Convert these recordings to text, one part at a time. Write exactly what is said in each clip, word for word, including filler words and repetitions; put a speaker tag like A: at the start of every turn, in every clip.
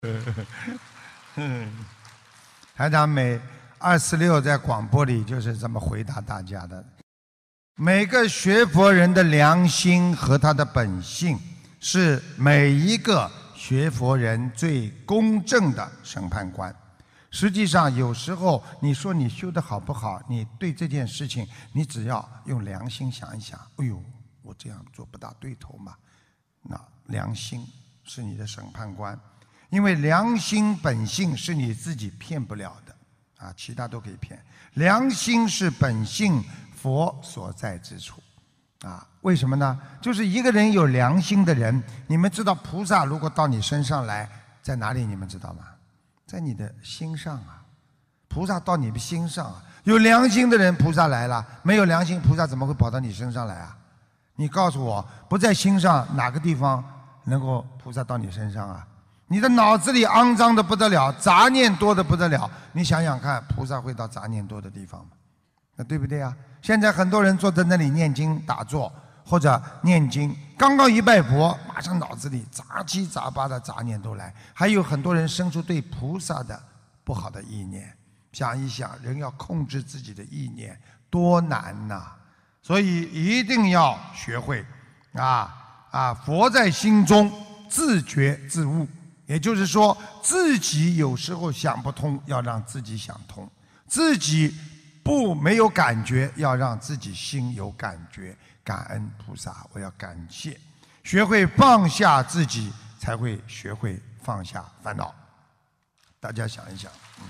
A: 台长每二四六在广播里就是这么回答大家的。每个学佛人的良心和他的本性，是每一个学佛人最公正的审判官。实际上，有时候你说你修得好不好，你对这件事情，你只要用良心想一想，哎呦，我这样做不大对头嘛。那良心是你的审判官，因为良心本性是你自己骗不了的啊，其他都可以骗。良心是本性佛所在之处啊，为什么呢？就是一个人有良心的人，你们知道菩萨如果到你身上来，在哪里？你们知道吗？在你的心上啊，菩萨到你的心上啊。有良心的人，菩萨来了；没有良心，菩萨怎么会跑到你身上来啊？你告诉我，不在心上，哪个地方能够菩萨到你身上啊？你的脑子里肮脏的不得了，杂念多的不得了，你想想看，菩萨会到杂念多的地方吗？那对不对啊？现在很多人坐在那里念经打坐，或者念经，刚刚一拜佛，马上脑子里杂七杂八的杂念都来。还有很多人生出对菩萨的不好的意念。想一想，人要控制自己的意念多难呐、啊！所以一定要学会啊啊！佛在心中，自觉自悟。也就是说，自己有时候想不通，要让自己想通；自己不没有感觉，要让自己心有感觉。感恩菩萨，我要感谢。学会放下自己，才会学会放下烦恼。大家想一想，嗯。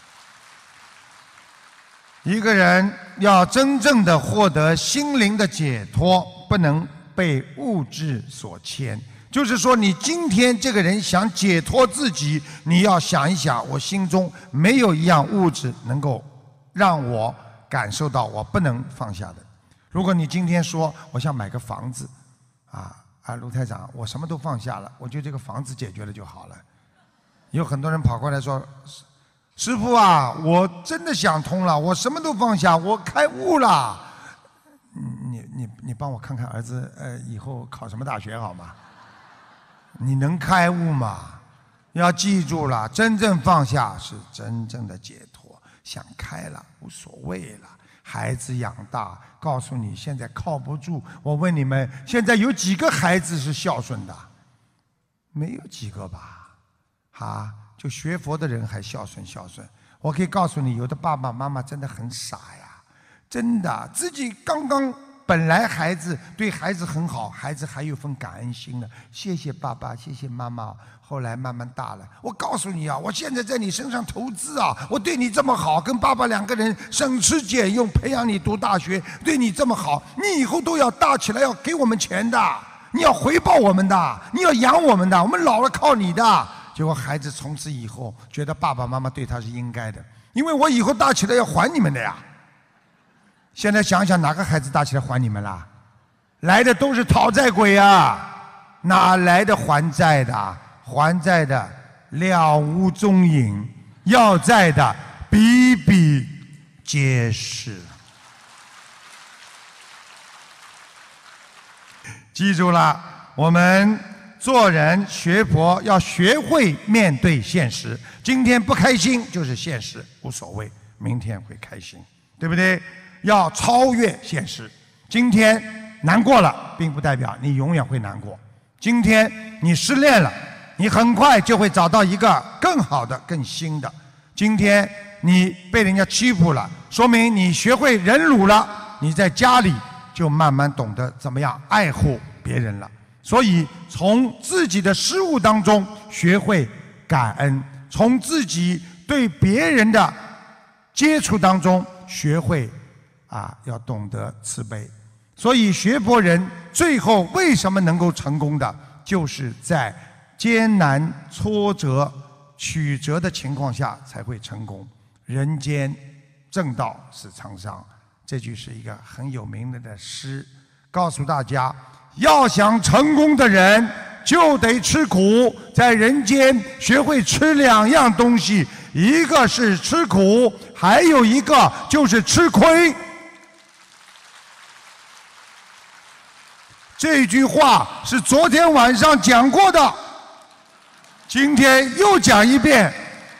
A: 一个人要真正的获得心灵的解脱，不能被物质所牵。就是说，你今天这个人想解脱自己，你要想一想，我心中没有一样物质能够让我感受到我不能放下的。如果你今天说我想买个房子，啊啊，卢台长，我什么都放下了，我觉得这个房子解决了就好了。有很多人跑过来说，师父啊，我真的想通了，我什么都放下，我开悟了。你你你帮我看看儿子呃以后考什么大学好吗？你能开悟吗？要记住了，真正放下是真正的解脱。想开了，无所谓了。孩子养大，告诉你现在靠不住。我问你们，现在有几个孩子是孝顺的？没有几个吧？啊，就学佛的人还孝顺孝顺。我可以告诉你，有的爸爸妈妈真的很傻呀，真的，自己刚刚本来孩子对孩子很好，孩子还有份感恩心呢。谢谢爸爸，谢谢妈妈。后来慢慢大了，我告诉你啊，我现在在你身上投资啊，我对你这么好，跟爸爸两个人省吃俭用培养你读大学，对你这么好，你以后都要大起来要给我们钱的，你要回报我们的，你要养我们的，我们老了靠你的。结果孩子从此以后觉得爸爸妈妈对他是应该的，因为我以后大起来要还你们的呀。现在想想，哪个孩子大起来还你们啦？来的都是讨债鬼啊，哪来的还债的？还债的了无踪影，要债的比比皆是。记住了，我们做人学佛要学会面对现实。今天不开心就是现实，无所谓，明天会开心，对不对？要超越现实。今天难过了，并不代表你永远会难过。今天你失恋了，你很快就会找到一个更好的、更新的。今天你被人家欺负了，说明你学会忍辱了，你在家里就慢慢懂得怎么样爱护别人了。所以从自己的失误当中学会感恩，从自己对别人的接触当中学会啊，要懂得慈悲。所以学佛人最后为什么能够成功的，就是在艰难挫折曲折的情况下才会成功。人间正道是沧桑，这句是一个很有名的诗，告诉大家，要想成功的人就得吃苦，在人间学会吃两样东西，一个是吃苦，还有一个就是吃亏。这句话是昨天晚上讲过的， 今天又讲一遍，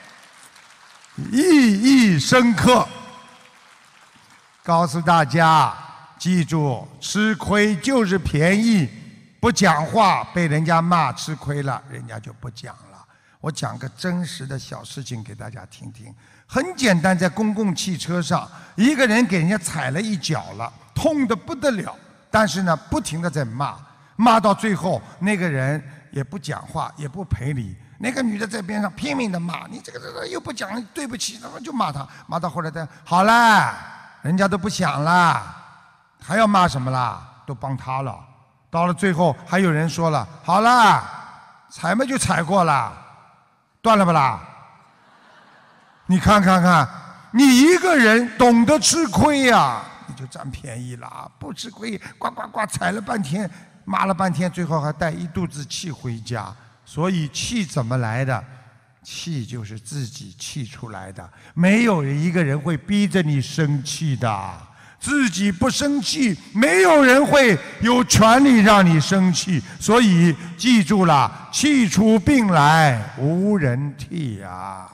A: 意义深刻。告诉大家，记住，吃亏就是便宜，不讲话被人家骂吃亏了，人家就不讲了。我讲个真实的小事情给大家听听，很简单，在公共汽车上，一个人给人家踩了一脚了，痛得不得了，但是呢，不停地在骂，骂到最后，那个人也不讲话，也不赔礼。那个女的在边上拼命的骂你，这个这个又不讲对不起，他们就骂他，骂到后来的好了，人家都不想了，还要骂什么啦？都帮他了。到了最后，还有人说了，好了，踩嘛就踩过了，断了不啦？你看看看，你一个人懂得吃亏呀、啊，你就占便宜了，不吃亏，呱呱呱踩了半天，骂了半天，最后还带一肚子气回家。所以气怎么来的？气就是自己气出来的，没有一个人会逼着你生气的。自己不生气，没有人会有权利让你生气。所以记住了，气出病来无人替呀。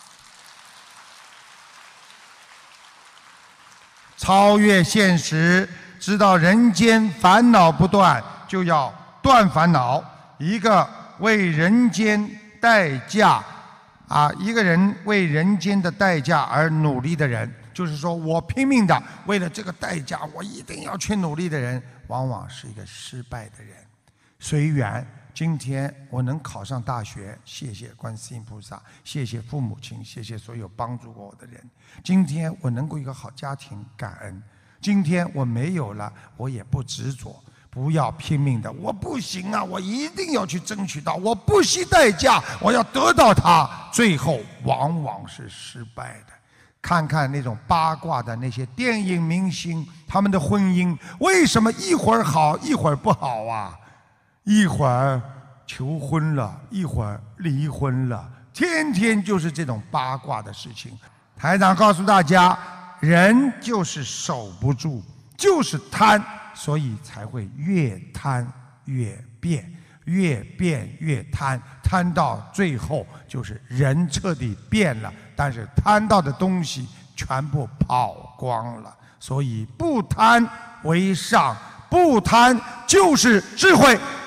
A: 超越现实，知道人间烦恼不断，就要断烦恼。一个为人间代价，啊，一个人为人间的代价而努力的人，就是说我拼命的为了这个代价，我一定要去努力的人，往往是一个失败的人。随缘，今天我能考上大学，谢谢观世音菩萨，谢谢父母亲，谢谢所有帮助过我的人。今天我能够一个好家庭，感恩。今天我没有了，我也不执着。不要拼命的，我不行啊，我一定要去争取到，我不惜代价，我要得到它，最后往往是失败的。看看那种八卦的那些电影明星，他们的婚姻为什么一会儿好一会儿不好啊？一会儿求婚了，一会儿离婚了，天天就是这种八卦的事情。台长告诉大家，人就是守不住，就是贪。所以才会越贪越变，越变越贪，贪到最后就是人彻底变了，但是贪到的东西全部跑光了。所以不贪为上，不贪就是智慧。